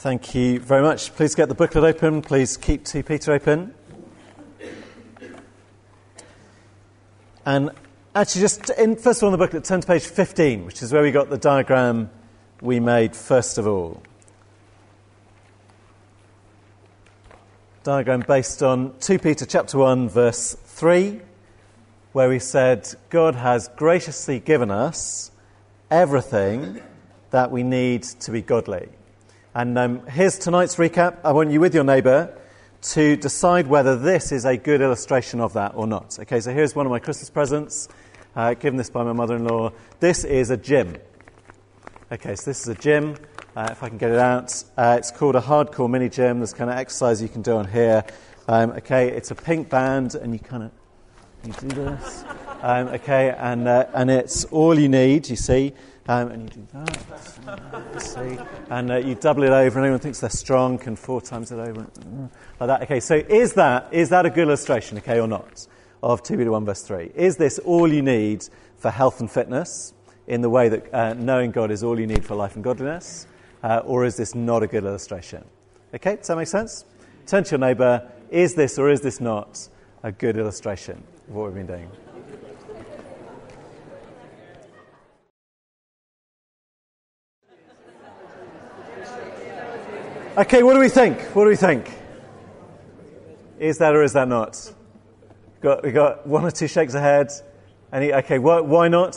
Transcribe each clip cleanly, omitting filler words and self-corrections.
Thank you very much. Please get the booklet open. Please keep 2 Peter open. And actually, just first of all on the booklet, turn to page 15, which is where we got the diagram we made first of all. Diagram based on 2 Peter chapter 1, verse 3, where we said, God has graciously given us everything that we need to be godly. And here's tonight's recap. I want you with your neighbour to decide whether this is a good illustration of that or not. Okay, so here's one of my Christmas presents, given this by my mother-in-law. This is a gym. Okay, so this is a gym, if I can get it out. It's called a hardcore mini gym. There's kind of exercise you can do on here. Okay, it's a pink band, and you do this. Okay, and it's all you need, you see. And you do that, see, and you double it over, and anyone thinks they're strong can 4 times it over, like that. Okay, so is that a good illustration, okay, or not, of 2 Peter 1 verse 3? Is this all you need for health and fitness, in the way that knowing God is all you need for life and godliness, or is this not a good illustration? Okay, does that make sense? Turn to your neighbour, is this or is this not a good illustration of what we've been doing? Okay, what do we think? Is that or is that not? We got 1 or 2 shakes of head. Okay, why not?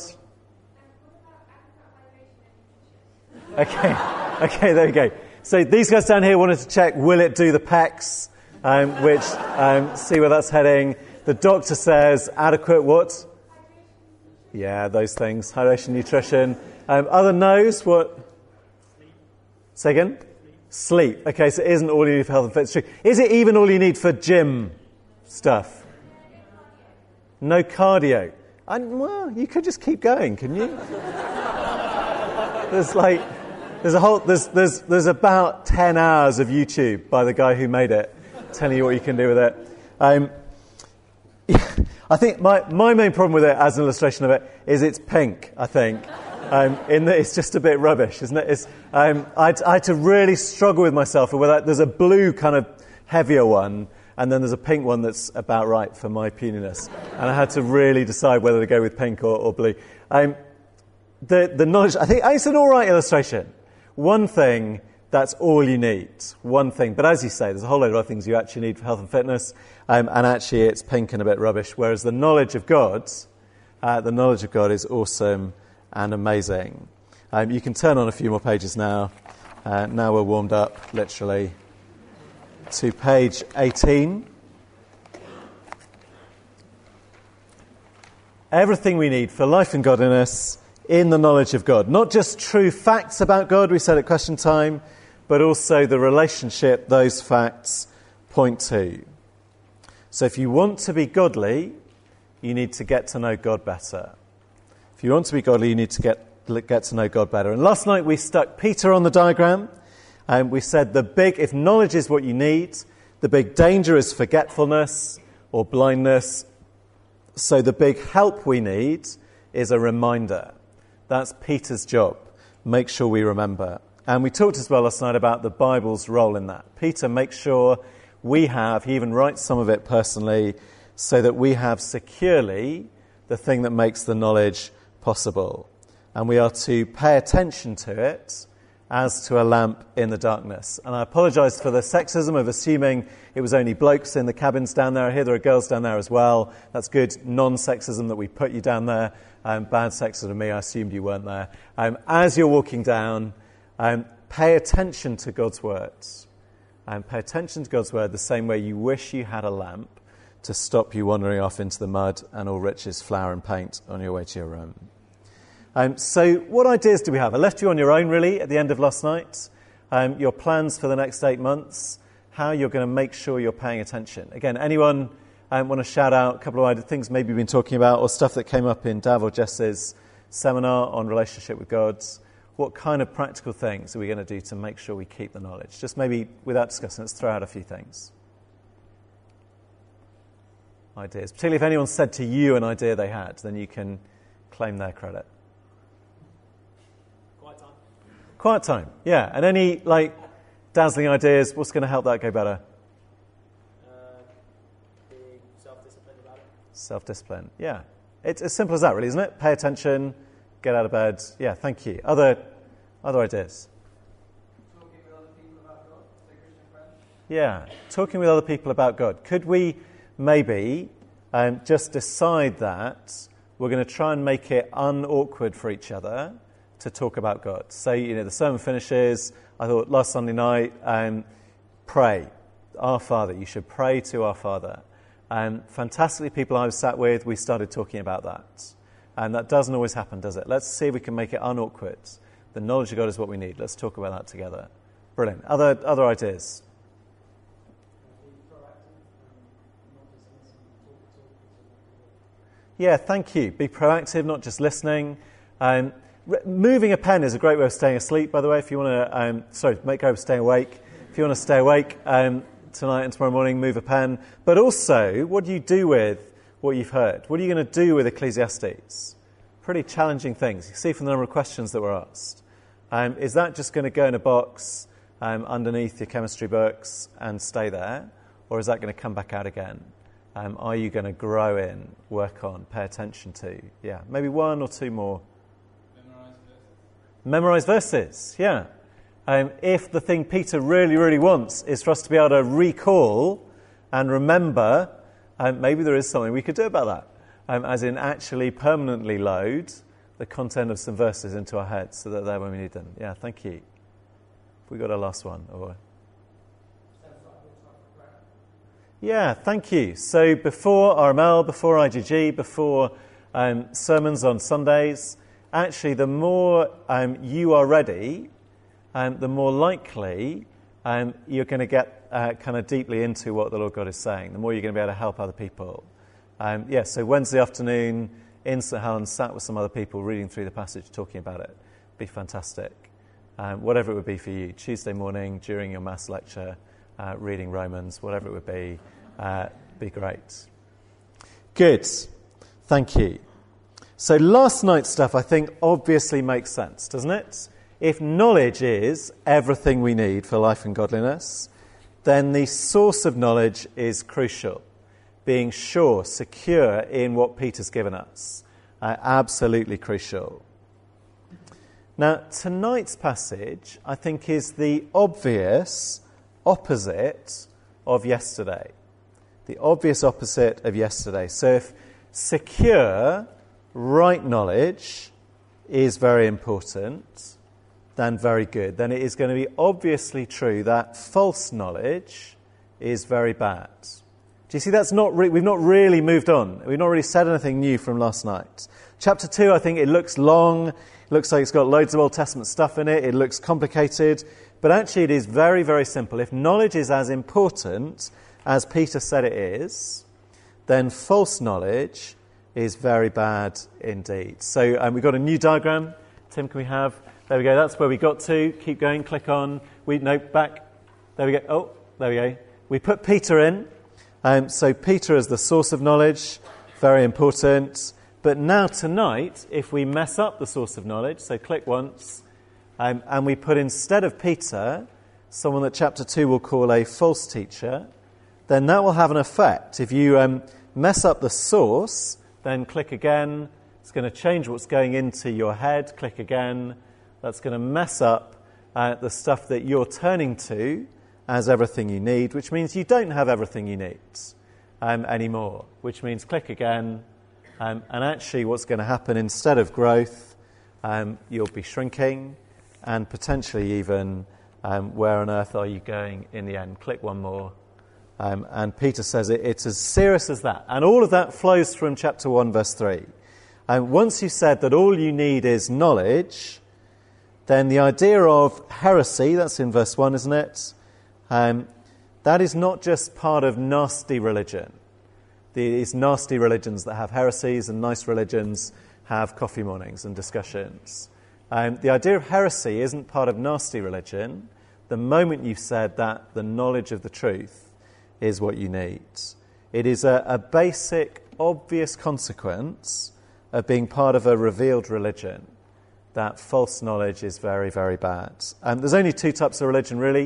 Okay, there we go. So these guys down here wanted to check, will it do the pecs? See where that's heading. The doctor says adequate what? Yeah, those things. Hydration, nutrition. Other no's, what? Say again? Sleep. Okay, so it isn't all you need for health and fitness. Is it even all you need for gym stuff? No cardio. Well, you could just keep going, couldn't you? There's about 10 hours of YouTube by the guy who made it, telling you what you can do with it. I think my main problem with it, as an illustration of it, is it's pink, I think. In that it's just a bit rubbish, isn't it? I had to really struggle with myself with whether there's a blue kind of heavier one, and then there's a pink one that's about right for my puniness. And I had to really decide whether to go with pink or blue. The knowledge, I think it's an all right illustration. One thing, that's all you need. One thing. But as you say, there's a whole load of other things you actually need for health and fitness, and actually it's pink and a bit rubbish. Whereas the knowledge of God is awesome and amazing. You can turn on a few more pages now. Now we're warmed up, literally, to page 18. Everything we need for life and godliness in the knowledge of God. Not just true facts about God, we said at question time, but also the relationship those facts point to. So if you want to be godly, you need to get to know God better. If you want to be godly, you need to get to know God better. And last night we stuck Peter on the diagram, and we said if knowledge is what you need, the big danger is forgetfulness or blindness. So the big help we need is a reminder. That's Peter's job. Make sure we remember. And we talked as well last night about the Bible's role in that. Peter makes sure he even writes some of it personally, so that we have securely the thing that makes the knowledge possible. And we are to pay attention to it as to a lamp in the darkness. And I apologise for the sexism of assuming it was only blokes in the cabins down there. I hear there are girls down there as well. That's good non-sexism that we put you down there. Bad sexism of me, I assumed you weren't there. As you're walking down, pay attention to God's words. Pay attention to God's word the same way you wish you had a lamp to stop you wandering off into the mud and all Rich's flour and paint on your way to your room. So what ideas do we have? I left you on your own, really, at the end of last night. Your plans for the next 8 months, how you're going to make sure you're paying attention. Again, anyone want to shout out a couple of things maybe you've been talking about, or stuff that came up in Dav or Jess's seminar on relationship with God? What kind of practical things are we going to do to make sure we keep the knowledge? Just maybe, without discussing, let's throw out a few things. Ideas. Particularly if anyone said to you an idea they had, then you can claim their credit. Quiet time, yeah. And any, dazzling ideas. What's going to help that go better? Being self-disciplined about it. Self-discipline, yeah. It's as simple as that, really, isn't it? Pay attention, get out of bed. Yeah, thank you. Other ideas? Talking with other people about God, say Christian friends. Yeah, talking with other people about God. Could we maybe just decide that we're going to try and make it unawkward for each other to talk about God? So, the sermon finishes. I thought last Sunday night, pray. Our Father. You should pray to our Father. Fantastically, people I was sat with, we started talking about that. And that doesn't always happen, does it? Let's see if we can make it unawkward. The knowledge of God is what we need. Let's talk about that together. Brilliant. Other ideas? Yeah, thank you. Be proactive, not just listening. Moving a pen is a great way of staying asleep, by the way, if you want to, make go of staying awake. If you want to stay awake tonight and tomorrow morning, move a pen. But also, what do you do with what you've heard? What are you going to do with Ecclesiastes? Pretty challenging things. You see from the number of questions that were asked. Is that just going to go in a box underneath your chemistry books and stay there? Or is that going to come back out again? Are you going to grow in, work on, pay attention to? Yeah, maybe one or two more. Memorize verses, yeah. If the thing Peter really, really wants is for us to be able to recall and remember, maybe there is something we could do about that. As in actually permanently load the content of some verses into our heads so that they're there when we need them. Yeah, thank you. We got a last one. Or... Yeah, thank you. So before RML, before IGG, before sermons on Sundays, actually the more you are ready, the more likely you're going to get kind of deeply into what the Lord God is saying, the more you're going to be able to help other people. So Wednesday afternoon in St Helens, sat with some other people reading through the passage, talking about it. Be fantastic. Whatever it would be for you. Tuesday morning during your mass lecture, reading Romans, whatever it would be great. Good. Thank you. So last night's stuff, I think, obviously makes sense, doesn't it? If knowledge is everything we need for life and godliness, then the source of knowledge is crucial. Being sure, secure in what Peter's given us. Absolutely crucial. Now, tonight's passage, I think, is the obvious opposite of yesterday. The obvious opposite of yesterday. So if secure, right knowledge is very important, then very good. Then it is going to be obviously true that false knowledge is very bad. Do you see that's we've not really moved on. We've not really said anything new from last night. Chapter 2, I think it looks long. It looks like it's got loads of Old Testament stuff in it. It looks complicated. But actually it is very, very simple. If knowledge is as important as Peter said it is, then false knowledge is very bad indeed. So we've got a new diagram. Tim, can we have... There we go. That's where we got to. Keep going. Click on. Back. There we go. Oh, there we go. We put Peter in. So Peter is the source of knowledge. Very important. But now tonight, if we mess up the source of knowledge, so click once, and we put instead of Peter, someone that chapter 2 will call a false teacher, then that will have an effect. If you mess up the source, then click again. It's going to change what's going into your head. Click again. That's going to mess up the stuff that you're turning to as everything you need, which means you don't have everything you need anymore, which means click again. And actually what's going to happen, instead of growth, you'll be shrinking, and potentially even where on earth are you going in the end? Click one more. And Peter says it's as serious as that. And all of that flows from chapter 1, verse 3. Once you've said that all you need is knowledge, then the idea of heresy, that's in verse 1, isn't it? That is not just part of nasty religion. These nasty religions that have heresies, and nice religions have coffee mornings and discussions. The idea of heresy isn't part of nasty religion. The moment you've said that, the knowledge of the truth is what you need. It is a basic, obvious consequence of being part of a revealed religion that false knowledge is very, very bad. There's only two types of religion, really.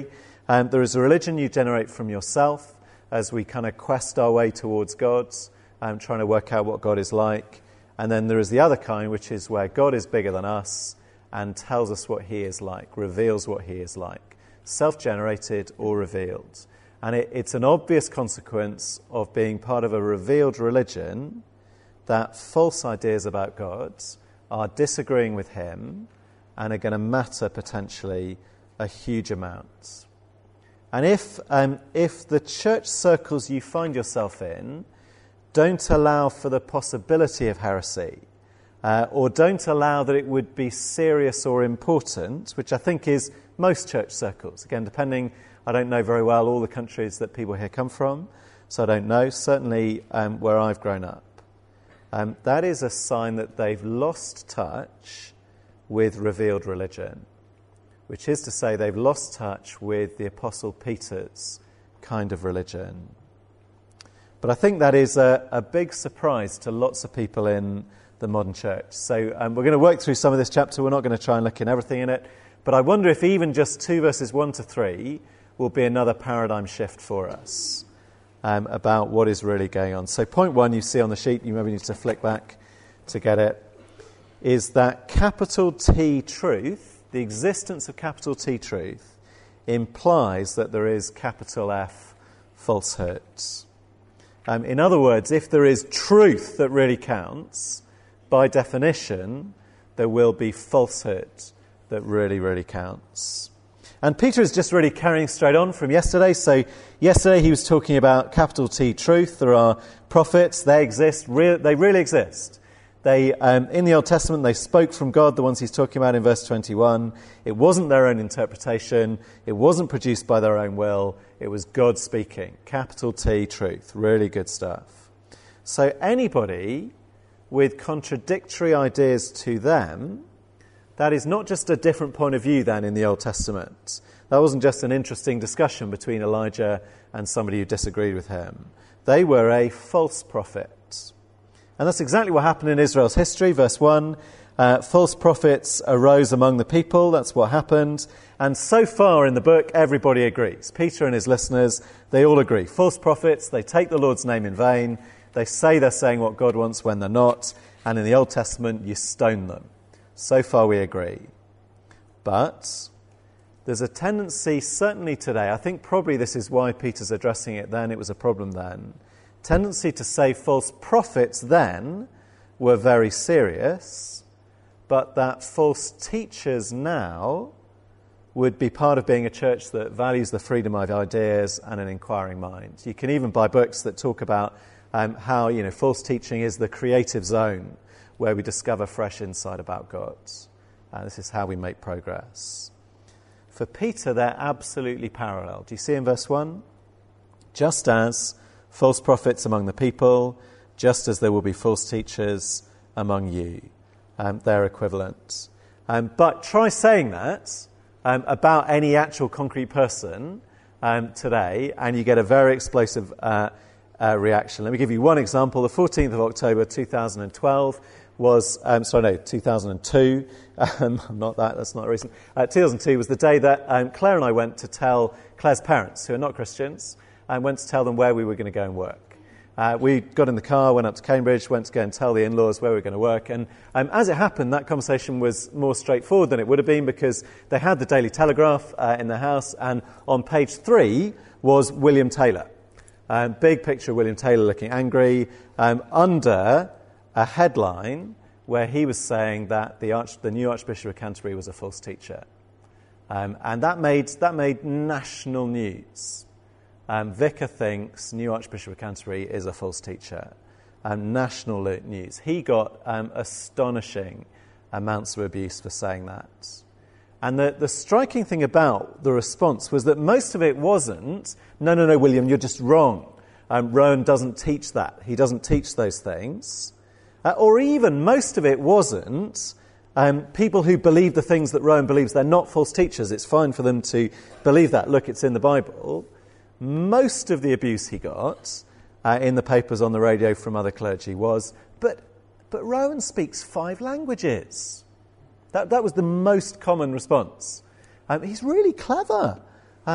There is a religion you generate from yourself as we kind of quest our way towards God, trying to work out what God is like. And then there is the other kind, which is where God is bigger than us and tells us what he is like, reveals what he is like, self-generated or revealed. And it's an obvious consequence of being part of a revealed religion that false ideas about God are disagreeing with him and are going to matter potentially a huge amount. And if the church circles you find yourself in don't allow for the possibility of heresy, or don't allow that it would be serious or important, which I think is most church circles, again, depending, I don't know very well all the countries that people here come from, so I don't know, certainly where I've grown up. That is a sign that they've lost touch with revealed religion, which is to say they've lost touch with the Apostle Peter's kind of religion. But I think that is a big surprise to lots of people in the modern church. So we're going to work through some of this chapter. We're not going to try and look in everything in it. But I wonder if even just 2 verses 1 to 3 will be another paradigm shift for us about what is really going on. So point 1 you see on the sheet, you maybe need to flick back to get it, is that capital T truth, the existence of capital T truth, implies that there is capital F falsehood. In other words, if there is truth that really counts, by definition, there will be falsehood that really, really counts. And Peter is just really carrying straight on from yesterday. So yesterday he was talking about capital T truth. There are prophets. They exist. They really exist. They, in the Old Testament, they spoke from God, the ones he's talking about in verse 21. It wasn't their own interpretation. It wasn't produced by their own will. It was God speaking. Capital T truth. Really good stuff. So anybody with contradictory ideas to them, that is not just a different point of view than in the Old Testament. That wasn't just an interesting discussion between Elijah and somebody who disagreed with him. They were a false prophet. And that's exactly what happened in Israel's history. Verse 1, false prophets arose among the people. That's what happened. And so far in the book, everybody agrees. Peter and his listeners, they all agree. False prophets, they take the Lord's name in vain. They say they're saying what God wants when they're not. And in the Old Testament, you stone them. So far we agree. But there's a tendency, certainly today, I think probably this is why Peter's addressing it then, it was a problem then, tendency to say false prophets then were very serious, but that false teachers now would be part of being a church that values the freedom of ideas and an inquiring mind. You can even buy books that talk about how false teaching is the creative zone where we discover fresh insight about God. This is how we make progress. For Peter, they're absolutely parallel. Do you see in verse 1? Just as false prophets among the people, just as there will be false teachers among you. They're equivalent. But try saying that about any actual concrete person today, and you get a very explosive reaction. Let me give you one example. The 14th of October 2012 was, 2002. That's not recent. 2002 was the day that Claire and I went to tell Claire's parents, who are not Christians, and went to tell them where we were going to go and work. We got in the car, went up to Cambridge, went to go and tell the in-laws where we were going to work. And as it happened, that conversation was more straightforward than it would have been because they had the Daily Telegraph in their house, and on page 3 was William Taylor. Big picture of William Taylor looking angry, under a headline where he was saying that the new Archbishop of Canterbury was a false teacher. And that made national news. Vicar thinks new Archbishop of Canterbury is a false teacher. National news. He got astonishing amounts of abuse for saying that. And the striking thing about the response was that most of it wasn't, no, William, you're just wrong. Rowan doesn't teach that. He doesn't teach those things. Or even most of it wasn't people who believe the things that Rowan believes. They're not false teachers. It's fine for them to believe that. Look, it's in the Bible. Most of the abuse he got in the papers on the radio from other clergy was, but Rowan speaks 5 languages. That was the most common response. He's really clever.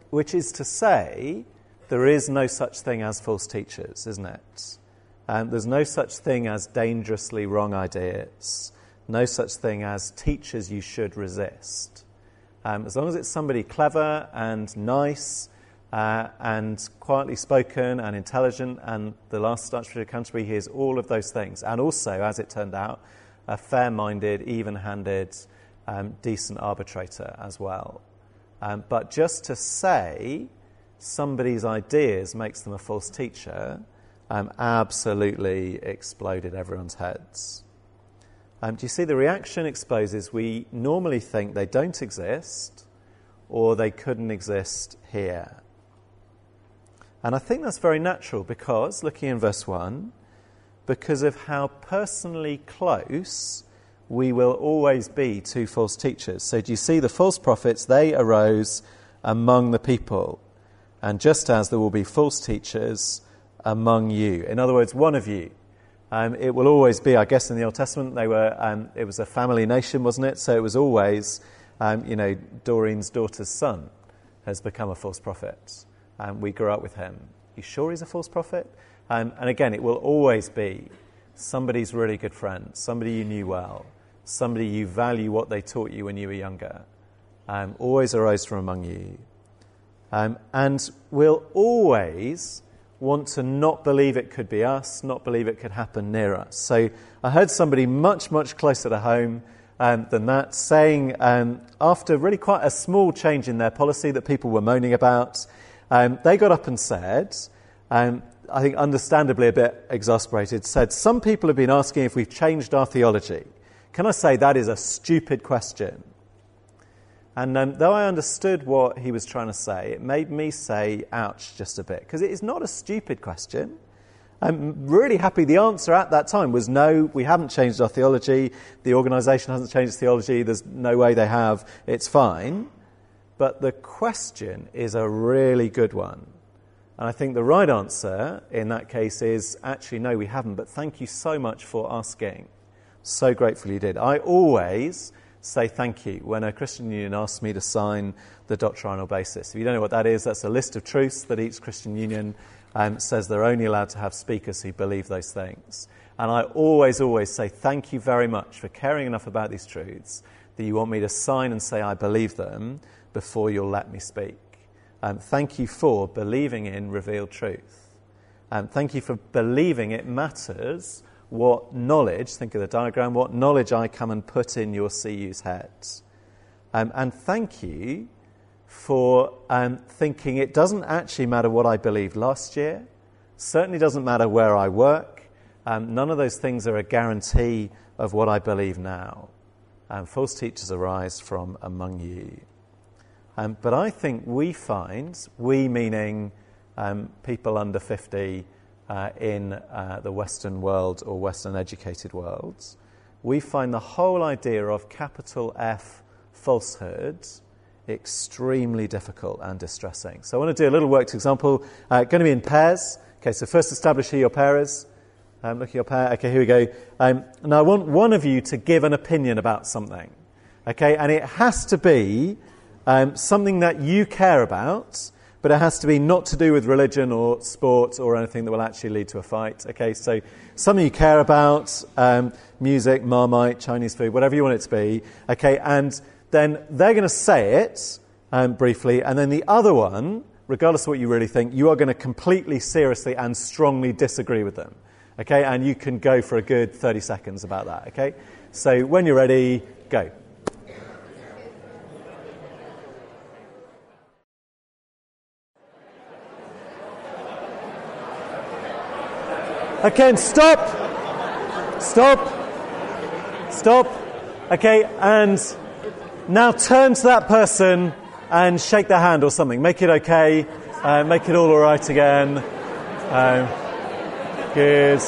which is to say, there is no such thing as false teachers, isn't it? There's no such thing as dangerously wrong ideas, no such thing as teachers you should resist. As long as it's somebody clever and nice and quietly spoken and intelligent, and the last Archbishop of Canterbury hears all of those things, and also, as it turned out, a fair-minded, even-handed, decent arbitrator as well. But just to say somebody's ideas makes them a false teacher absolutely exploded everyone's heads. Do you see the reaction exposes we normally think they don't exist or they couldn't exist here. And I think that's very natural because, looking in verse 1, because of how personally close we will always be to false teachers. So do you see the false prophets, they arose among the people. And just as there will be false teachers among you. In other words, one of you. It will always be, I guess in the Old Testament, it was a family nation, wasn't it? So it was always, Doreen's daughter's son has become a false prophet. We grew up with him. You sure he's a false prophet? And again, it will always be somebody's really good friend, somebody you knew well, somebody you value what they taught you when you were younger. Always arose from among you. And we'll always want to not believe it could be us, not believe it could happen near us. So I heard somebody much, much closer to home than that saying, after really quite a small change in their policy that people were moaning about, they got up and said, I think understandably a bit exasperated, said, some people have been asking if we've changed our theology. Can I say that is a stupid question? And though I understood what he was trying to say, it made me say, ouch, just a bit. Because it is not a stupid question. I'm really happy the answer at that time was no, we haven't changed our theology. The organisation hasn't changed its theology. There's no way they have. It's fine. But the question is a really good one. And I think the right answer in that case is, actually, no, we haven't. But thank you so much for asking. So grateful you did. I always say thank you when a Christian union asks me to sign the doctrinal basis. If you don't know what that is, that's a list of truths that each Christian union says they're only allowed to have speakers who believe those things. And I always say thank you very much for caring enough about these truths that you want me to sign and say I believe them before you'll let me speak. Thank you for believing in revealed truth. Thank you for believing it matters what knowledge, think of the diagram, what knowledge I come and put in your CU's heads. And thank you for thinking it doesn't actually matter what I believed last year, certainly doesn't matter where I work, none of those things are a guarantee of what I believe now. False teachers arise from among you. But I think we meaning people under 50, in the Western world or Western educated worlds, we find the whole idea of capital F falsehood extremely difficult and distressing. So I want to do a little worked example. Going to be in pairs. Okay, so first establish who your pair is. Look at your pair. Okay, here we go. Now I want one of you to give an opinion about something. Okay, and it has to be something that you care about, but it has to be not to do with religion or sport or anything that will actually lead to a fight. Okay, so something you care about, music, Marmite, Chinese food, whatever you want it to be. Okay, and then they're going to say it briefly, and then the other one, regardless of what you really think, you are going to completely seriously and strongly disagree with them. Okay, and you can go for a good 30 seconds about that. Okay, so when you're ready, go. Okay, and stop. Okay, and now turn to that person and shake their hand or something. Make it okay. Make it all right again. Good.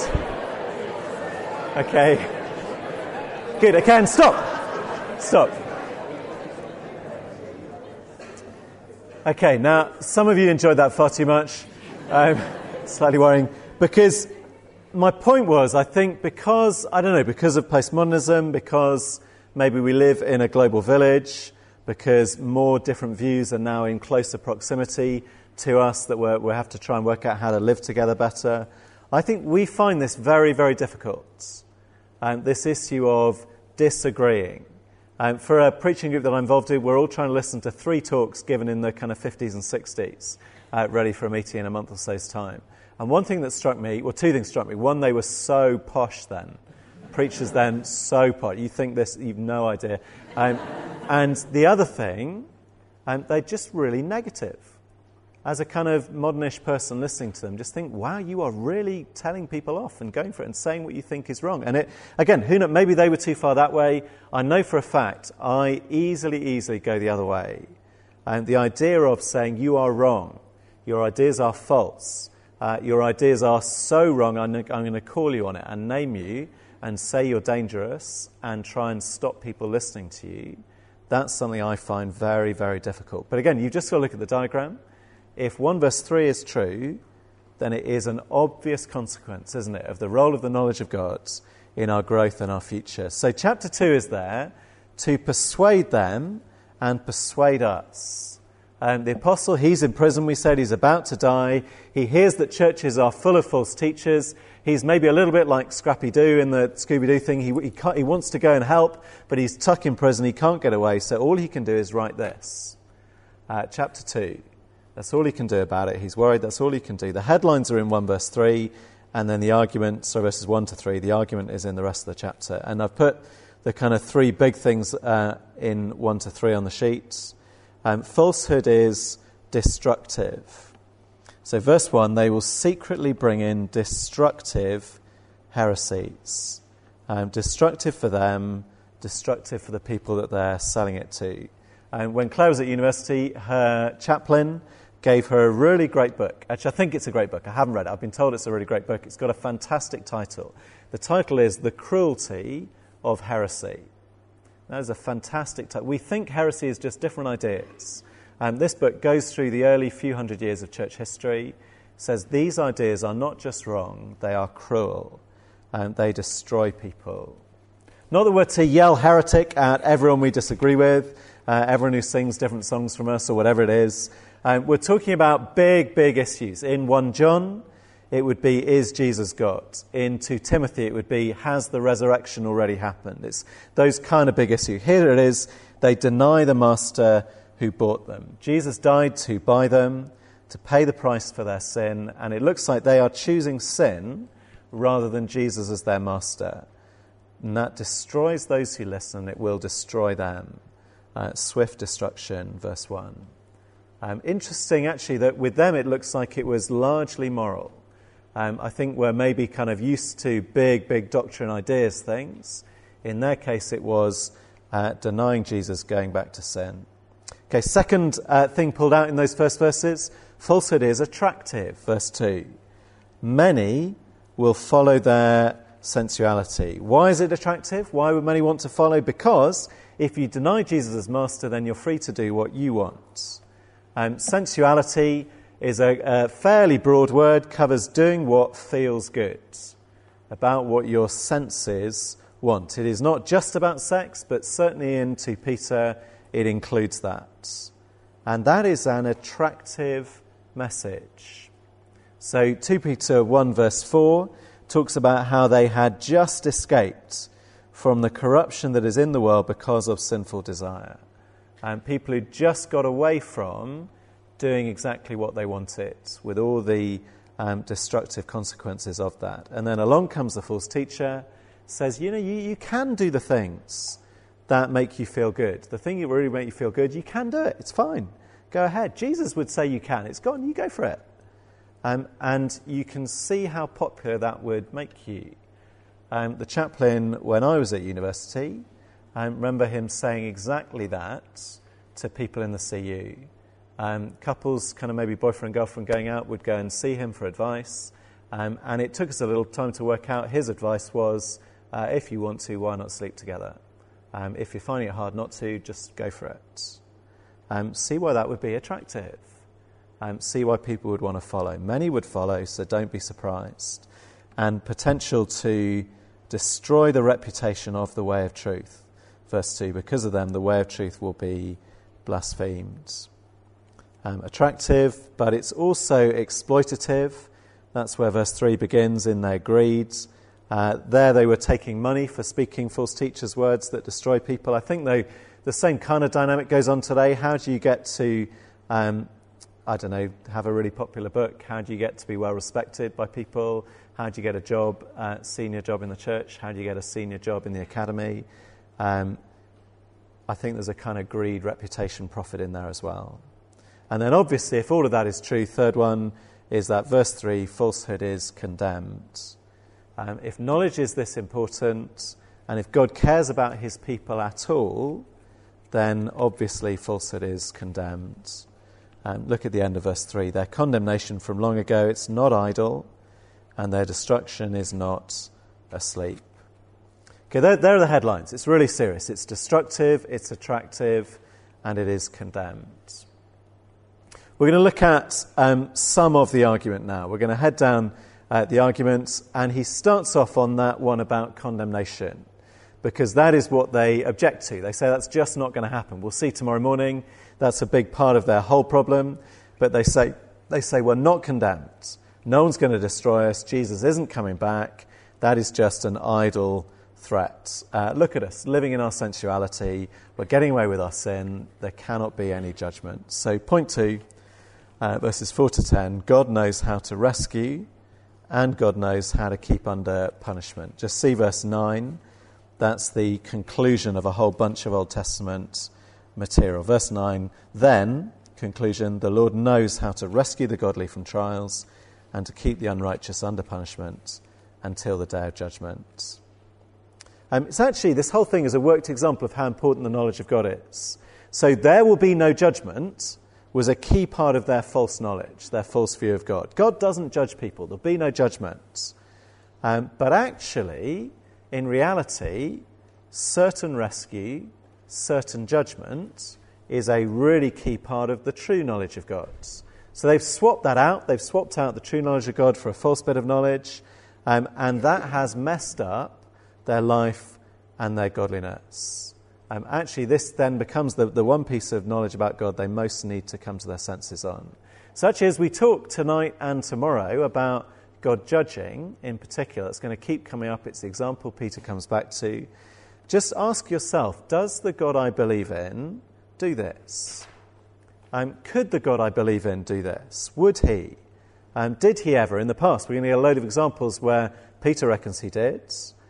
Okay. Good. Okay, and stop. Okay, now some of you enjoyed that far too much. Slightly worrying because my point was, I think because of postmodernism, because maybe we live in a global village, because more different views are now in closer proximity to us, that we have to try and work out how to live together better. I think we find this very, very difficult, this issue of disagreeing. For a preaching group that I'm involved in, we're all trying to listen to 3 talks given in the kind of 50s and 60s, ready for a meeting in a month or so's time. And one thing that struck me, well, 2 things struck me. One, they were so posh then. Preachers then, so posh. You think this, you've no idea. And the other thing, they're just really negative. As a kind of modernish person listening to them, just think, wow, you are really telling people off and going for it and saying what you think is wrong. And again, who knows, maybe they were too far that way. I know for a fact I easily go the other way. And the idea of saying you are wrong, your ideas are false, your ideas are so wrong, I'm going to call you on it and name you and say you're dangerous and try and stop people listening to you, that's something I find very, very difficult. But again, you've just got to look at the diagram. If 1 verse 3 is true, then it is an obvious consequence, isn't it, of the role of the knowledge of God in our growth and our future. So chapter 2 is there to persuade them and persuade us. The apostle, he's in prison, we said, he's about to die. He hears that churches are full of false teachers. He's maybe a little bit like Scrappy-Doo in the Scooby-Doo thing. He wants to go and help, but he's stuck in prison. He can't get away, so all he can do is write this. Chapter 2. That's all he can do about it. He's worried. That's all he can do. The headlines are in 1 verse 3, and then the argument, so verses 1 to 3, the argument is in the rest of the chapter. And I've put the kind of 3 big things in 1 to 3 on the sheets. Falsehood is destructive. So verse 1, they will secretly bring in destructive heresies. Destructive for them, destructive for the people that they're selling it to. And when Claire was at university, her chaplain gave her a really great book. Actually, I think it's a great book. I haven't read it. I've been told it's a really great book. It's got a fantastic title. The title is The Cruelty of Heresy. That is a fantastic title. We think heresy is just different ideas. This book goes through the early few hundred years of church history, says these ideas are not just wrong, they are cruel, and they destroy people. Not that we're to yell heretic at everyone we disagree with, everyone who sings different songs from us or whatever it is. We're talking about big, big issues. In 1 John, it would be, is Jesus God? In 2 Timothy, it would be, has the resurrection already happened? It's those kind of big issues. Here it is, they deny the master who bought them. Jesus died to buy them, to pay the price for their sin, and it looks like they are choosing sin rather than Jesus as their master. And that destroys those who listen, it will destroy them. Swift destruction, verse 1. Interesting, actually, that with them it looks like it was largely moral. I think we're maybe kind of used to big doctrine ideas things. In their case, it was denying Jesus, going back to sin. Okay, second thing pulled out in those first verses, falsehood is attractive, verse 2. Many will follow their sensuality. Why is it attractive? Why would many want to follow? Because if you deny Jesus as master, then you're free to do what you want. Sensuality is a fairly broad word, covers doing what feels good, about what your senses want. It is not just about sex, but certainly in 2 Peter, it includes that. And that is an attractive message. So 2 Peter 1 verse 4 talks about how they had just escaped from the corruption that is in the world because of sinful desire. And people who just got away from doing exactly what they wanted, with all the destructive consequences of that. And then along comes the false teacher, says, you can do the things that make you feel good. The thing that really make you feel good, you can do it. It's fine. Go ahead. Jesus would say you can. It's gone. You go for it. And you can see how popular that would make you. The chaplain, when I was at university, I remember him saying exactly that to people in the CU. Couples, kind of maybe boyfriend, girlfriend going out, would go and see him for advice. And it took us a little time to work out. His advice was, if you want to, why not sleep together? If you're finding it hard not to, just go for it. See why that would be attractive. See why people would want to follow. Many would follow, so don't be surprised. And potential to destroy the reputation of the way of truth. Verse 2, because of them, the way of truth will be blasphemed. Attractive, but it's also exploitative. That's where verse 3 begins, in their greed. There they were taking money for speaking false teachers' words that destroy people. I think, though, the same kind of dynamic goes on today. How do you get to, have a really popular book? How do you get to be well respected by people? How do you get a job, senior job in the church? How do you get a senior job in the academy? I think there's a kind of greed, reputation, profit in there as well. And then obviously, if all of that is true, third one is that verse 3, falsehood is condemned. If knowledge is this important, and if God cares about his people at all, then obviously falsehood is condemned. Look at the end of verse 3. Their condemnation from long ago, it's not idle, and their destruction is not asleep. Okay, there are the headlines. It's really serious. It's destructive, it's attractive, and it is condemned. We're going to look at some of the argument now. We're going to head down the arguments, and he starts off on that one about condemnation, because that is what they object to. They say that's just not going to happen. We'll see tomorrow morning. That's a big part of their whole problem. But they say we're not condemned. No one's going to destroy us. Jesus isn't coming back. That is just an idle threat. Look at us, living in our sensuality. We're getting away with our sin. There cannot be any judgment. So point 2, verses 4 to 10, God knows how to rescue, and God knows how to keep under punishment. Just see verse 9. That's the conclusion of a whole bunch of Old Testament material. Verse 9, then, conclusion, the Lord knows how to rescue the godly from trials and to keep the unrighteous under punishment until the day of judgment. It's actually, this whole thing is a worked example of how important the knowledge of God is. So there will be no judgment was a key part of their false knowledge, their false view of God. God doesn't judge people. There'll be no judgment. But actually, in reality, certain rescue, certain judgment is a really key part of the true knowledge of God. So they've swapped that out. They've swapped out the true knowledge of God for a false bit of knowledge. And that has messed up their life and their godliness. Actually, this then becomes the one piece of knowledge about God they most need to come to their senses on. So actually, as we talk tonight and tomorrow about God judging in particular, it's going to keep coming up. It's the example Peter comes back to. Just ask yourself, does the God I believe in do this? Could the God I believe in do this? Would he? Did he ever in the past? We're going to get a load of examples where Peter reckons he did.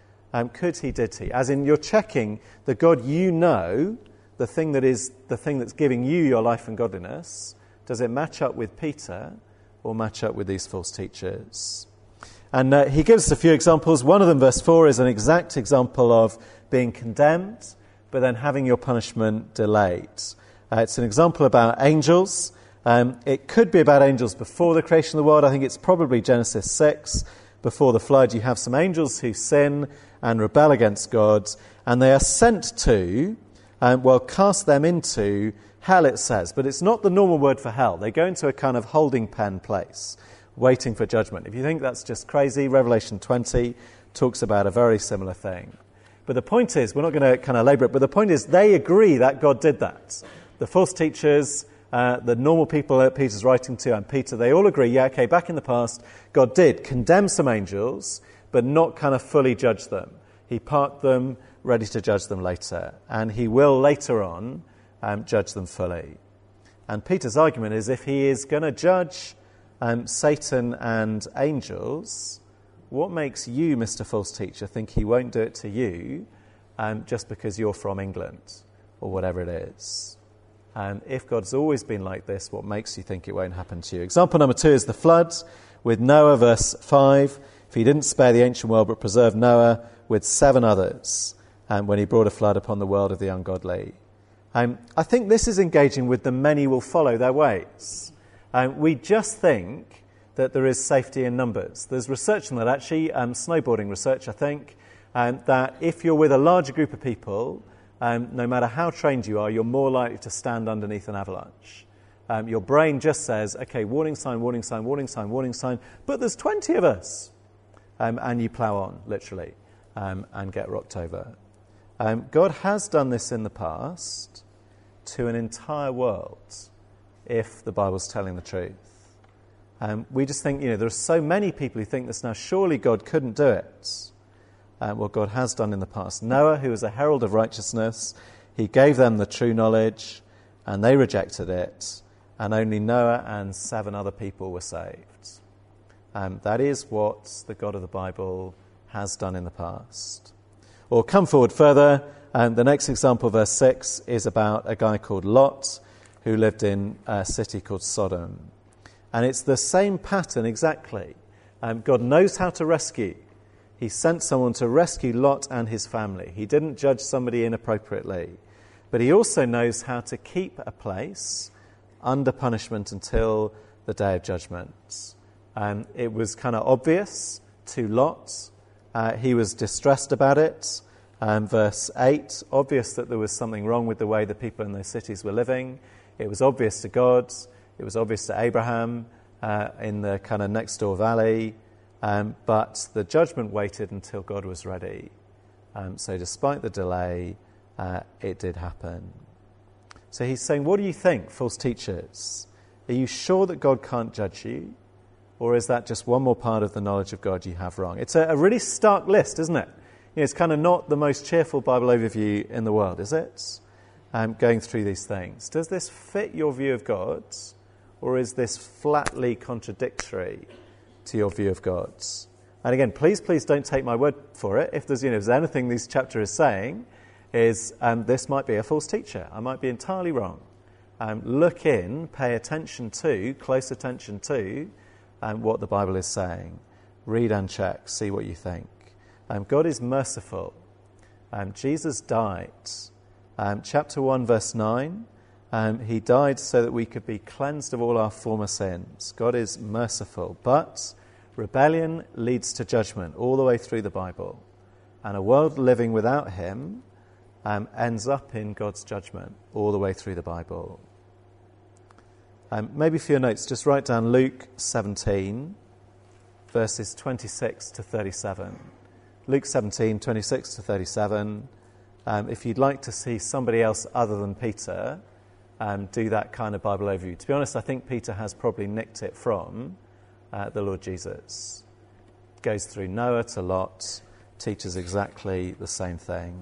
Could he, did he? As in, you're checking the God you know, the thing that's giving you your life and godliness, does it match up with Peter or match up with these false teachers? And he gives us a few examples. One of them, verse 4, is an exact example of being condemned, but then having your punishment delayed. It's an example about angels. It could be about angels before the creation of the world. I think it's probably Genesis 6. Before the flood, you have some angels who sin and rebel against God, and they are sent to, cast them into hell, it says. But it's not the normal word for hell. They go into a kind of holding pen place, waiting for judgment. If you think that's just crazy, Revelation 20 talks about a very similar thing. But the point is, we're not going to kind of labour it, but the point is they agree that God did that. The false teachers, the normal people that Peter's writing to, and Peter, they all agree, back in the past, God did condemn some angels, but not kind of fully judge them. He parked them, ready to judge them later. And he will later on judge them fully. And Peter's argument is if he is going to judge Satan and angels, what makes you, Mr. False Teacher, think he won't do it to you just because you're from England or whatever it is? If God's always been like this, what makes you think it won't happen to you? Example number 2 is the flood with Noah, verse 5. If he didn't spare the ancient world but preserved Noah with 7 others when he brought a flood upon the world of the ungodly. I think this is engaging with the many will follow their ways. We just think that there is safety in numbers. There's research on that, actually, snowboarding research, I think, that if you're with a larger group of people, no matter how trained you are, you're more likely to stand underneath an avalanche. Your brain just says, okay, warning sign, warning sign, warning sign, warning sign, but there's 20 of us. And you plough on, literally, and get rocked over. God has done this in the past to an entire world if the Bible's telling the truth. We just think, there are so many people who think this now. Surely God couldn't do it. What God has done in the past. Noah, who was a herald of righteousness, he gave them the true knowledge, and they rejected it, and only Noah and 7 other people were saved. That is what the God of the Bible has done in the past. Or come forward further, and the next example, verse 6, is about a guy called Lot, who lived in a city called Sodom. And it's the same pattern exactly. God knows how to rescue. He sent someone to rescue Lot and his family. He didn't judge somebody inappropriately. But he also knows how to keep a place under punishment until the day of judgment. It was kind of obvious to Lot. He was distressed about it. Verse 8, obvious that there was something wrong with the way the people in those cities were living. It was obvious to God. It was obvious to Abraham in the kind of next door valley. But the judgment waited until God was ready. So despite the delay, it did happen. So he's saying, what do you think, false teachers? Are you sure that God can't judge you? Or is that just one more part of the knowledge of God you have wrong? It's a really stark list, isn't it? It's kind of not the most cheerful Bible overview in the world, is it? Going through these things. Does this fit your view of God? Or is this flatly contradictory to your view of God? And again, please don't take my word for it. If there's anything this chapter is saying, is this might be a false teacher. I might be entirely wrong. Look in, pay attention to, close attention to what the Bible is saying. Read and check, see what you think. God is merciful. Jesus died. Chapter 1, verse 9, he died so that we could be cleansed of all our former sins. God is merciful, but rebellion leads to judgment all the way through the Bible. And a world living without him ends up in God's judgment all the way through the Bible. Maybe for your notes, just write down Luke 17, verses 26 to 37. Luke 17, 26 to 37. If you'd like to see somebody else other than Peter do that kind of Bible overview. To be honest, I think Peter has probably nicked it from the Lord Jesus. Goes through Noah to Lot, teaches exactly the same thing.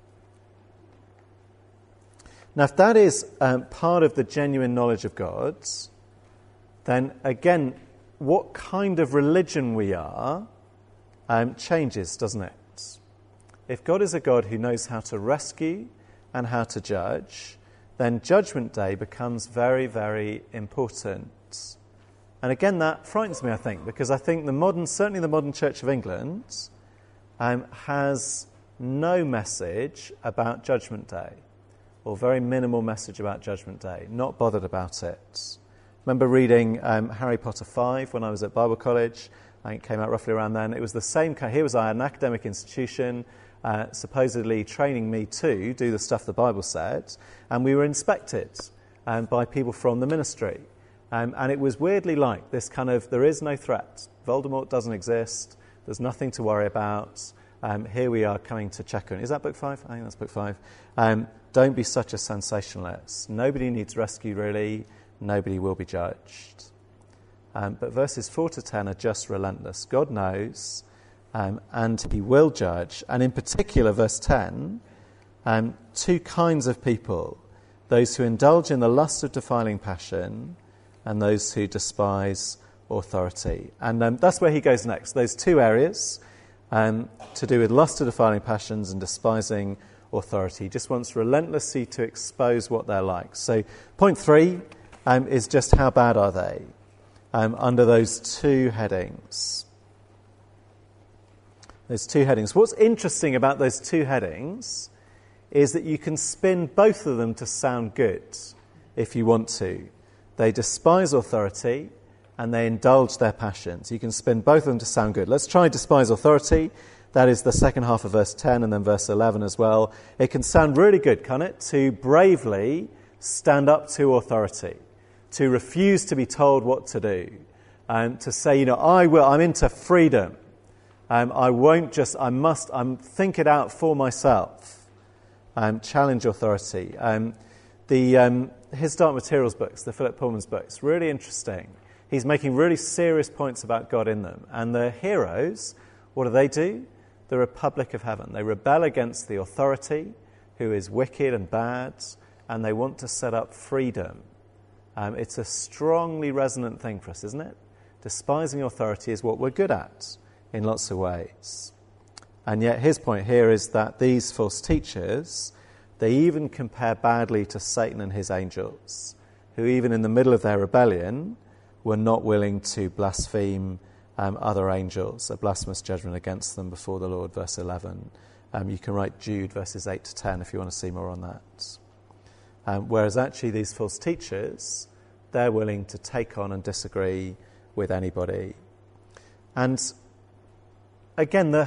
Now, if that is part of the genuine knowledge of God, then again, what kind of religion we are changes, doesn't it? If God is a God who knows how to rescue and how to judge, then Judgment Day becomes very, very important. And again, that frightens me, I think, because I think certainly the modern Church of England has no message about Judgment Day, or very minimal message about Judgment Day, not bothered about it. I remember reading Harry Potter 5 when I was at Bible college. I think it came out roughly around then. It was the same kind. Here was an academic institution supposedly training me to do the stuff the Bible said, and we were inspected by people from the ministry. And it was weirdly like this kind of, there is no threat. Voldemort doesn't exist. There's nothing to worry about. Here we are coming to check on. Is that book 5? I think that's book 5. Don't be such a sensationalist. Nobody needs rescue, really. Nobody will be judged. But verses 4 to 10 are just relentless. God knows, and he will judge. And in particular, verse 10, two kinds of people. Those who indulge in the lust of defiling passion and those who despise authority. And that's where he goes next. Those two areas to do with lust of defiling passions and despising authority. He just wants relentlessly to expose what they're like. So point 3 is just how bad are they under those two headings. Those two headings. What's interesting about those two headings is that you can spin both of them to sound good if you want to. They despise authority and they indulge their passions. You can spin both of them to sound good. Let's try despise authority. That is the second half of verse 10 and then verse 11 as well. It can sound really good, can't it? To bravely stand up to authority, to refuse to be told what to do, to say, I'm into freedom. I'm think it out for myself. Challenge authority. His Dark Materials books, the Philip Pullman's books, really interesting. He's making really serious points about God in them. And the heroes, what do? The Republic of Heaven. They rebel against the authority, who is wicked and bad, and they want to set up freedom. It's a strongly resonant thing for us, isn't it? Despising authority is what we're good at in lots of ways. And yet his point here is that these false teachers, they even compare badly to Satan and his angels, who even in the middle of their rebellion were not willing to blaspheme other angels, a blasphemous judgment against them before the Lord, verse 11. You can write Jude, verses 8 to 10, if you want to see more on that. Whereas actually these false teachers, they're willing to take on and disagree with anybody. And again,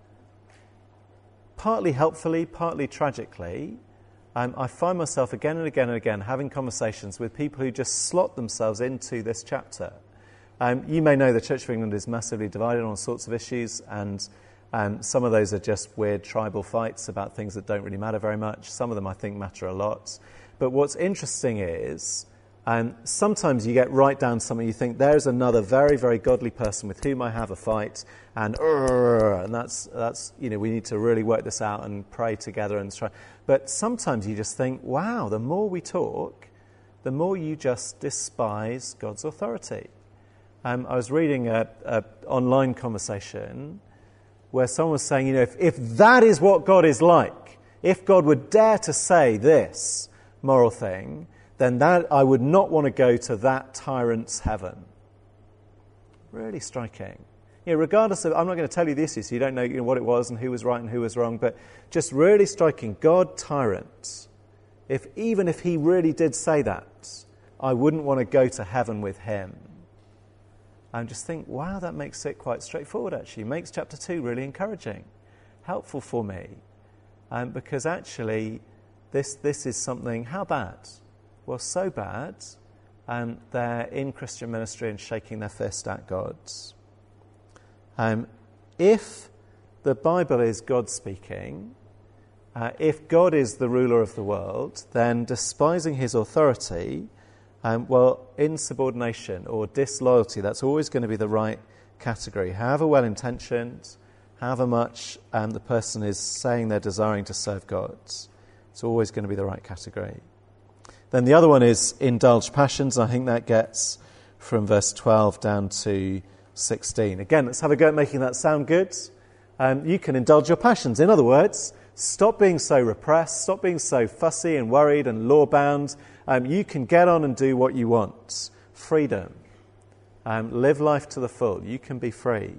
partly helpfully, partly tragically, I find myself again and again and again having conversations with people who just slot themselves into this chapter. You may know the Church of England is massively divided on all sorts of issues, and some of those are just weird tribal fights about things that don't really matter very much. Some of them I think matter a lot. But what's interesting is sometimes you get right down to something, you think there's another very, very godly person with whom I have a fight, and that's we need to really work this out and pray together and try. But sometimes you just think, wow, the more we talk, the more you just despise God's authority. I was reading an online conversation where someone was saying, if that is what God is like, if God would dare to say this moral thing, then that I would not want to go to that tyrant's heaven. Really striking. Regardless of, I'm not going to tell you the issue, so you don't know what it was and who was right and who was wrong, but just really striking. God, tyrant. Even if he really did say that, I wouldn't want to go to heaven with him. And just think, wow, that makes it quite straightforward, actually. It makes chapter 2 really encouraging, helpful for me. Because actually, this is something, how bad? Well, so bad, they're in Christian ministry and shaking their fist at God. If the Bible is God speaking, if God is the ruler of the world, then despising his authority, insubordination or disloyalty, that's always going to be the right category. However well-intentioned, however much the person is saying they're desiring to serve God, it's always going to be the right category. Then the other one is indulge passions. I think that gets from verse 12 down to 16. Again, let's have a go at making that sound good. You can indulge your passions. In other words, stop being so repressed, stop being so fussy and worried and law-bound. You can get on and do what you want. Freedom. Live life to the full. You can be free.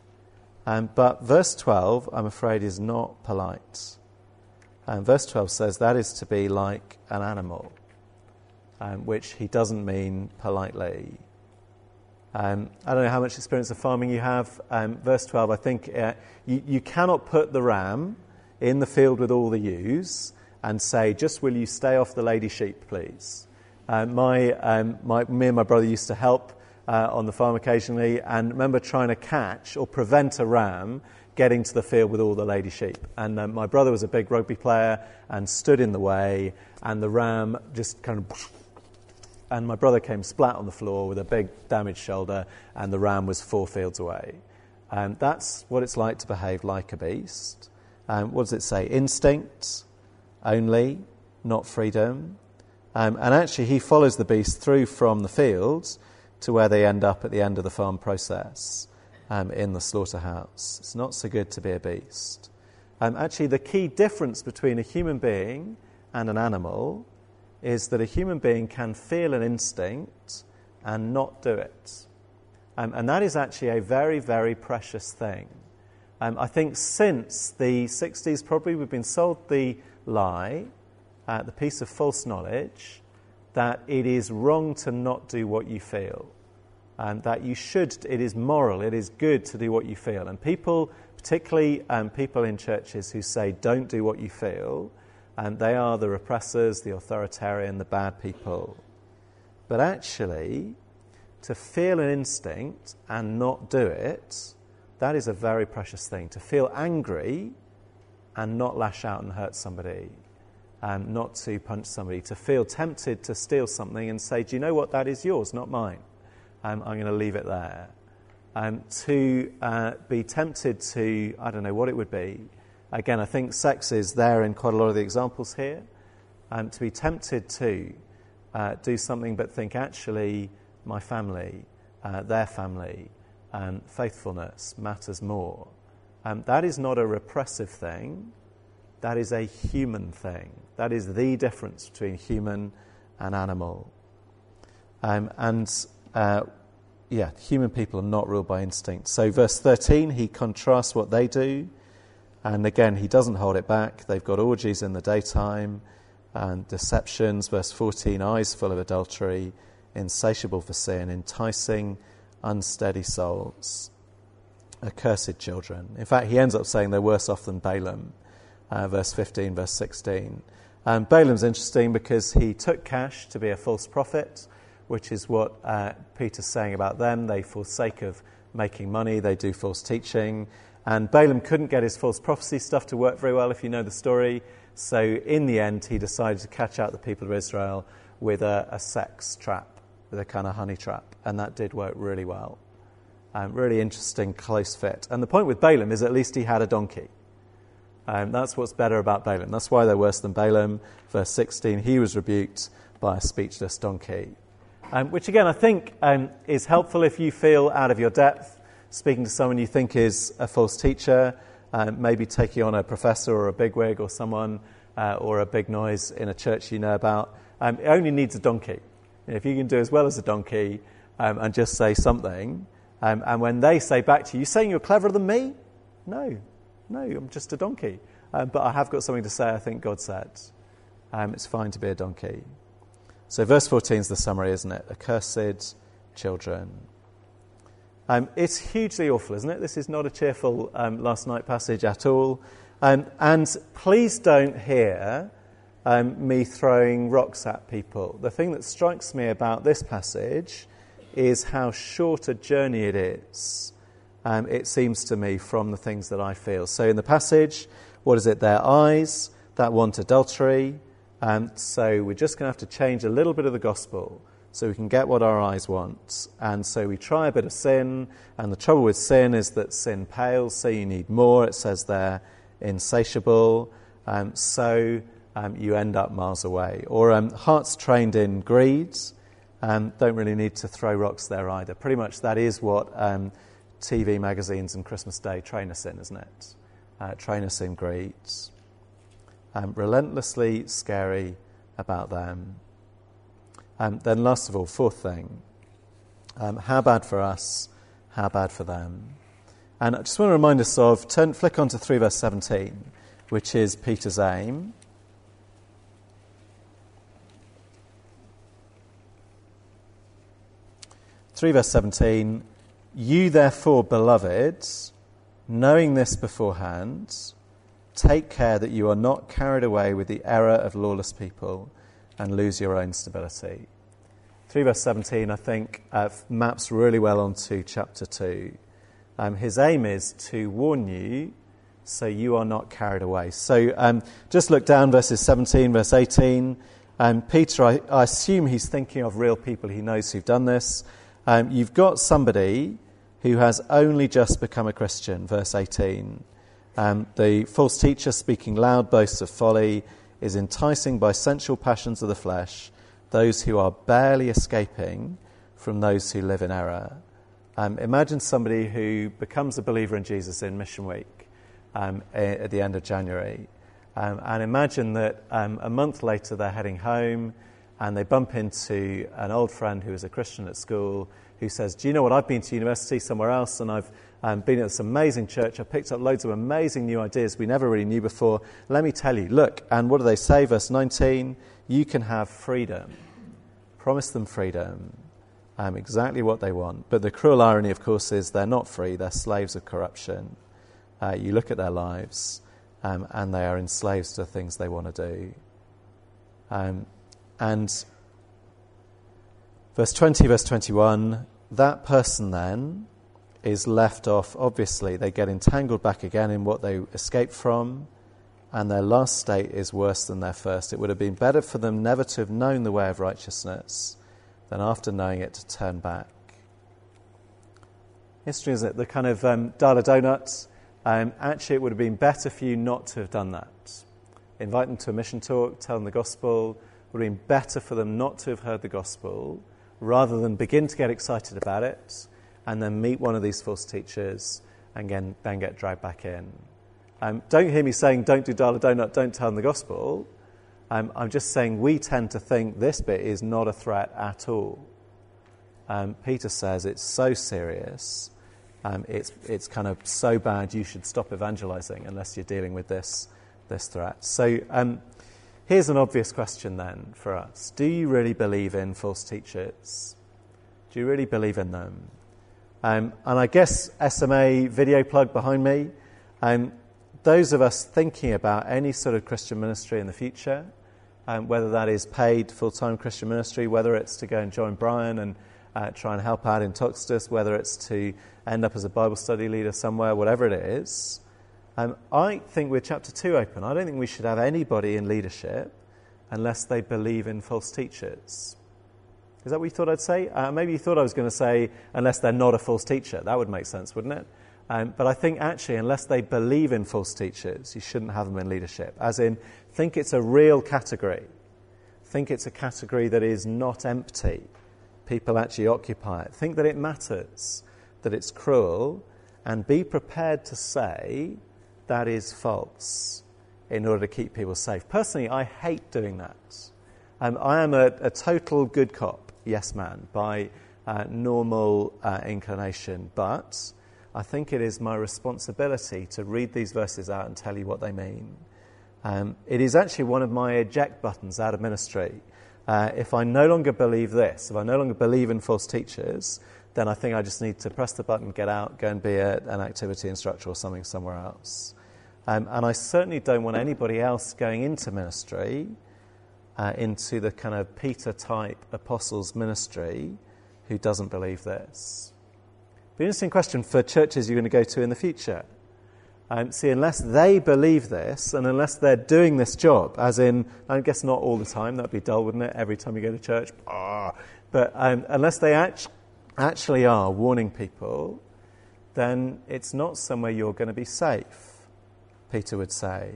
But verse 12, I'm afraid, is not polite. Verse 12 says that is to be like an animal, which he doesn't mean politely. I don't know how much experience of farming you have. Verse 12, I think you cannot put the ram in the field with all the ewes and say, just will you stay off the lady sheep, please? Me and my brother used to help on the farm occasionally, and remember trying to catch or prevent a ram getting to the field with all the lady sheep. And my brother was a big rugby player and stood in the way, and the ram just kind of... And my brother came splat on the floor with a big damaged shoulder, and the ram was 4 fields away. That's what it's like to behave like a beast. What does it say? Instinct only, not freedom. And actually he follows the beast through from the fields to where they end up at the end of the farm process, in the slaughterhouse. It's not so good to be a beast. Actually, the key difference between a human being and an animal is that a human being can feel an instinct and not do it. And that is actually a very, very precious thing. I think since the 60s probably we've been sold the lie, the piece of false knowledge, that it is wrong to not do what you feel. That you should, it is moral, it is good to do what you feel. And people, particularly people in churches who say don't do what you feel, and they are the repressors, the authoritarian, the bad people. But actually, to feel an instinct and not do it, that is a very precious thing. To feel angry and not lash out and hurt somebody. not to punch somebody, to feel tempted to steal something and say, do you know what, that is yours, not mine. I'm going to leave it there. To be tempted to, I don't know what it would be. Again, I think sex is there in quite a lot of the examples here. To be tempted to do something but think, actually, my family, their family, faithfulness matters more. That is not a repressive thing. That is a human thing. That is the difference between human and animal. Human people are not ruled by instinct. So verse 13, he contrasts what they do. And again, he doesn't hold it back. They've got orgies in the daytime and deceptions. Verse 14, eyes full of adultery, insatiable for sin, enticing unsteady souls, accursed children. In fact, he ends up saying they're worse off than Balaam. Verse 15, verse 16. Balaam's interesting because he took cash to be a false prophet, which is what Peter's saying about them. They forsake of making money, they do false teaching. And Balaam couldn't get his false prophecy stuff to work very well, if you know the story. So in the end, he decided to catch out the people of Israel with a sex trap, with a kind of honey trap. And that did work really well. Really interesting, close fit. And the point with Balaam is at least he had a donkey. That's what's better about Balaam. That's why they're worse than Balaam. Verse 16, he was rebuked by a speechless donkey. Which again, I think is helpful if you feel out of your depth, speaking to someone you think is a false teacher, maybe taking on a professor or a bigwig or someone or a big noise in a church you know about. It only needs a donkey. If you can do as well as a donkey and just say something, and when they say back to you, you saying you're cleverer than me? No, I'm just a donkey. But I have got something to say, I think God said. It's fine to be a donkey. So verse 14 is the summary, isn't it? Accursed children. It's hugely awful, isn't it? This is not a cheerful last night passage at all. And please don't hear me throwing rocks at people. The thing that strikes me about this passage is how short a journey it is, it seems to me, from the things that I feel. So in the passage, what is it? Their eyes that want adultery. So we're just going to have to change a little bit of the gospel so we can get what our eyes want. And so we try a bit of sin, and the trouble with sin is that sin pales, so you need more. It says they're insatiable, so you end up miles away. Or hearts trained in greed, don't really need to throw rocks there either. Pretty much that is what TV magazines and Christmas Day train us in, isn't it? Train us in greed. Relentlessly scary about them. Then last of all, fourth thing, how bad for us, how bad for them. And I just want to remind us of, flick on to 3 verse 17, which is Peter's aim. Three verse 17, you therefore, beloved, knowing this beforehand, take care that you are not carried away with the error of lawless people and lose your own stability. 3 verse 17, I think, maps really well onto chapter 2. His aim is to warn you so you are not carried away. So just look down verses 17, verse 18. Peter, I assume he's thinking of real people he knows who've done this. You've got somebody who has only just become a Christian, verse 18. The false teacher, speaking loud boasts of folly, is enticing by sensual passions of the flesh those who are barely escaping from those who live in error. Imagine somebody who becomes a believer in Jesus in Mission Week at the end of January. And imagine that a month later they're heading home and they bump into an old friend who is a Christian at school who says, do you know what, I've been to university somewhere else and I've been at this amazing church. I've picked up loads of amazing new ideas we never really knew before. Let me tell you, look, and what do they say? Verse 19, you can have freedom. Promise them freedom. Exactly what they want. But the cruel irony, of course, is they're not free. They're slaves of corruption. You look at their lives and they are enslaved to the things they want to do. And verse 20, verse 21, that person then is left off. Obviously, they get entangled back again in what they escaped from. and their last state is worse than their first. It would have been better for them never to have known the way of righteousness than after knowing it to turn back. History, isn't it? The kind of Dala Donuts. Actually, it would have been better for you not to have done that. Invite them to a mission talk, tell them the gospel. It would have been better for them not to have heard the gospel rather than begin to get excited about it and then meet one of these false teachers and then get dragged back in. Don't hear me saying don't do Dala Donut, don't tell them the gospel. I'm just saying we tend to think this bit is not a threat at all. Peter says it's so serious, it's kind of so bad you should stop evangelizing unless you're dealing with this threat. So here's an obvious question then for us. Do you really believe in false teachers? Do you really believe in them? And I guess SMA video plug behind me, those of us thinking about any sort of Christian ministry in the future, whether that is paid full-time Christian ministry, whether it's to go and join Brian and try and help out in Toxtus, whether it's to end up as a Bible study leader somewhere, whatever it is, I think we're chapter 2 open. I don't think we should have anybody in leadership unless they believe in false teachers. Is that what you thought I'd say? Maybe you thought I was going to say unless they're not a false teacher. That would make sense, wouldn't it? But I think actually unless they believe in false teachers, you shouldn't have them in leadership. As in, think it's a real category. Think it's a category that is not empty. People actually occupy it. Think that it matters, that it's cruel, and be prepared to say that is false in order to keep people safe. Personally, I hate doing that. I am a total good cop, yes man, by normal inclination, but I think it is my responsibility to read these verses out and tell you what they mean. It is actually one of my eject buttons out of ministry. If I no longer believe this, if I no longer believe in false teachers, then I think I just need to press the button, get out, go and be an activity instructor or something somewhere else. And I certainly don't want anybody else going into ministry, into the kind of Peter-type apostles ministry, who doesn't believe this. Be an interesting question for churches you're going to go to in the future. See, unless they believe this, and unless they're doing this job, as in, I guess not all the time, that'd be dull, wouldn't it? Every time you go to church, but unless they actually are warning people, then it's not somewhere you're going to be safe, Peter would say.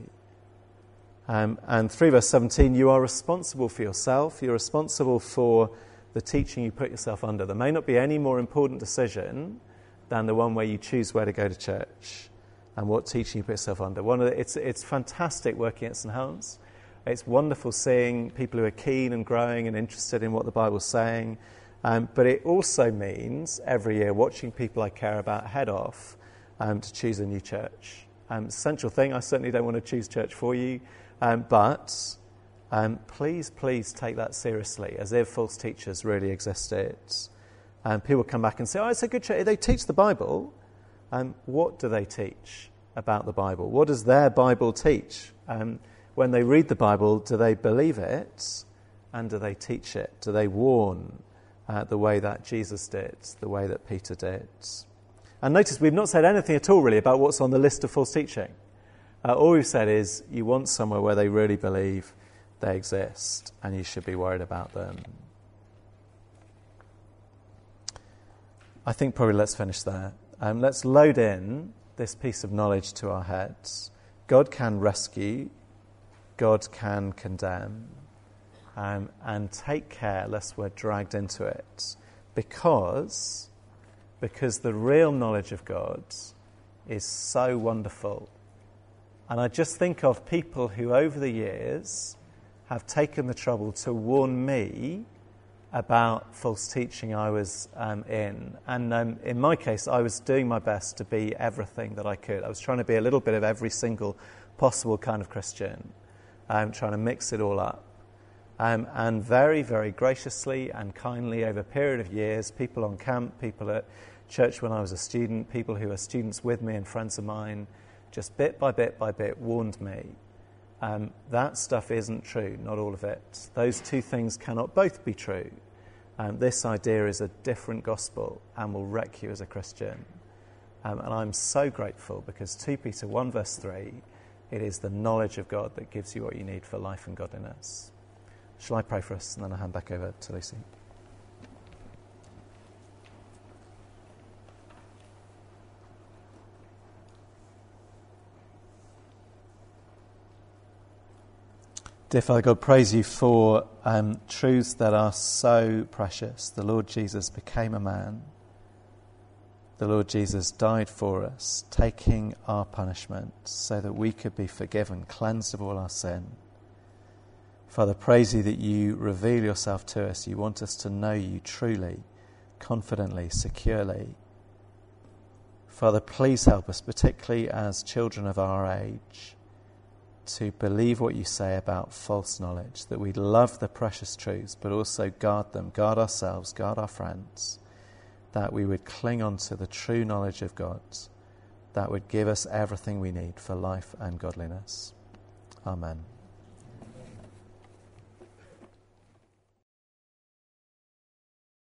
And 3 verse 17, you are responsible for yourself, you're responsible for the teaching you put yourself under. There may not be any more important decision than the one where you choose where to go to church and what teaching you put yourself under. It's fantastic working at St. Helens. It's wonderful seeing people who are keen and growing and interested in what the Bible's saying. But it also means every year watching people I care about head off to choose a new church. Essential thing, I certainly don't want to choose church for you, but please take that seriously, as if false teachers really existed. People come back and say, it's a good church, they teach the Bible. What do they teach about the Bible? What does their Bible teach? When they read the Bible, do they believe it? And do they teach it? Do they warn the way that Jesus did, the way that Peter did? And notice we've not said anything at all really about what's on the list of false teaching. All we've said is you want somewhere where they really believe they exist and you should be worried about them. I think probably let's finish there. Let's load in this piece of knowledge to our heads. God can rescue, God can condemn, and take care lest we're dragged into it, because the real knowledge of God is so wonderful. And I just think of people who over the years have taken the trouble to warn me about false teaching I was in. And in my case, I was doing my best to be everything that I could. I was trying to be a little bit of every single possible kind of Christian, trying to mix it all up. And very, very graciously and kindly over a period of years, people on camp, people at church when I was a student, people who are students with me and friends of mine, just bit by bit by bit warned me. That stuff isn't true, not all of it. Those two things cannot both be true. This idea is a different gospel and will wreck you as a Christian. And I'm so grateful because 2 Peter 1 verse 3 It is the knowledge of God that gives you what you need for life and godliness. Shall I pray for us, and then I'll hand back over to Lucy. Dear Father God, praise you for truths that are so precious. The Lord Jesus became a man. The Lord Jesus died for us, taking our punishment so that we could be forgiven, cleansed of all our sin. Father, praise you that you reveal yourself to us. You want us to know you truly, confidently, securely. Father, please help us, particularly as children of our age, to believe what you say about false knowledge, that we love the precious truths, but also guard them, guard ourselves, guard our friends, that we would cling on to the true knowledge of God, that would give us everything we need for life and godliness. Amen.